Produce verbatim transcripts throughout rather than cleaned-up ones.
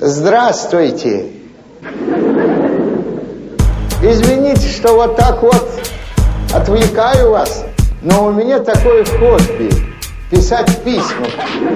Здравствуйте. Извините, что вот так вот отвлекаю вас, но у меня такое хобби – писать письма.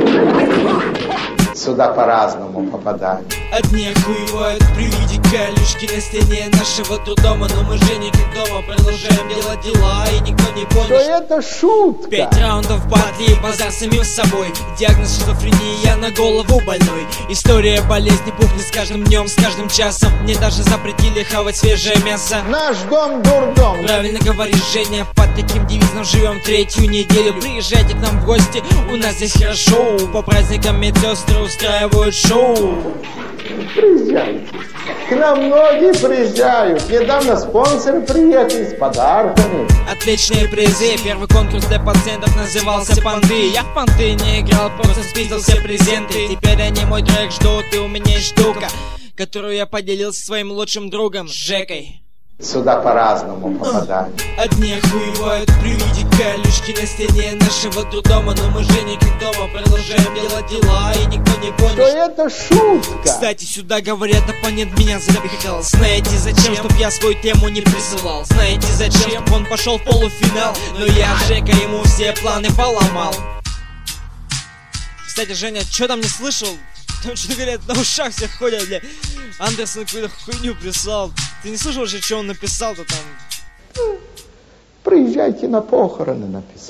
Сюда по-разному попадаю. Одни охуевают при виде колючки на стене нашего трудома, но мы же не как дома продолжаем делать дела, и никто не понял, что это шутка. Пять раундов батли, базар с самим собой. Диагноз шизофрения на голову больной. История болезни пухнет с каждым днем, с каждым часом. Мне даже запретили хавать свежее мясо. Наш дом дурдом. Правильно говоришь, Женя, под таким девизом живем третью неделю. Приезжайте к нам в гости, у нас здесь хорошо. По праздникам медсестры устраивают шоу. Приезжайте. К нам многие приезжают. Недавно спонсоры приехали с подарками. Отличные призы. Первый конкурс для пациентов назывался «Понты». Я в понты не играл, просто спиздил все презенты. Теперь они мой трек ждут, и у меня есть штука, которую я поделился со своим лучшим другом Жекой. Сюда по-разному попадаю. Одни охуевают при виде колючки на стене нашего трудома, но мы же не как дома продолжаем делать дела, и никто не понял, что это шутка. Кстати, сюда говорят, оппонент меня запихал. Знаете зачем? Чтоб я свою тему не присылал. Знаете зачем? Чтоб он пошел в полуфинал. Но я Жека ему все планы поломал. Кстати, Женя, что там не слышал? Там что-то говорят, на ушах всех ходят, бля. Андерсон какую-то хуйню прислал. Ты не слышал вообще, что он написал-то там? Приезжайте на похороны, написал.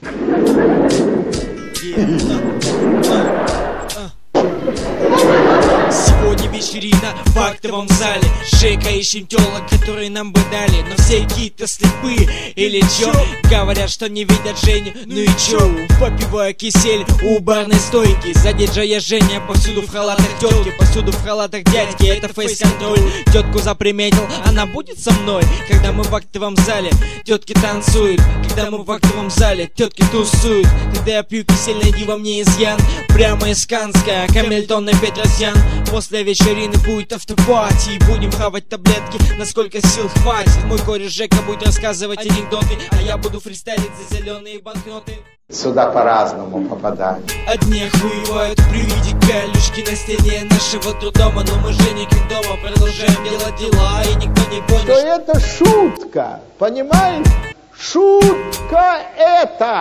Сегодня вечерина в актовом зале. Жека ищем телок, которые нам бы дали. Но все какие-то слепые или чё? Говорят, что не видят Женю, ну и чё? Попиваю кисель у барной стойки. Сзади Джая Женя, повсюду в халатах тётки, повсюду в халатах дядьки. Это фейс-контроль. Тетку заприметил, она будет со мной. Когда мы в актовом зале, тетки танцуют. Когда мы в актовом зале, тетки тусуют. Когда я пью кисель, найди во мне изъян. Прямо из Канска, Камильтон и Петросян. После вечерины будет автопати, и будем хавать таблетки, насколько сил хватит. Мой кореш Жека будет рассказывать анекдоты, а я буду фристайлить за зеленые банкноты. Сюда по-разному попадаю. Одни охуевают при виде колючки на стене нашего трудома, но мы же не как дома продолжаем делать дела, и никто не понял, что это шутка. Понимаешь? Шутка это.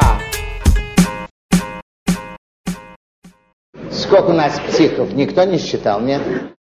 Сколько у нас психов? Никто не считал, нет?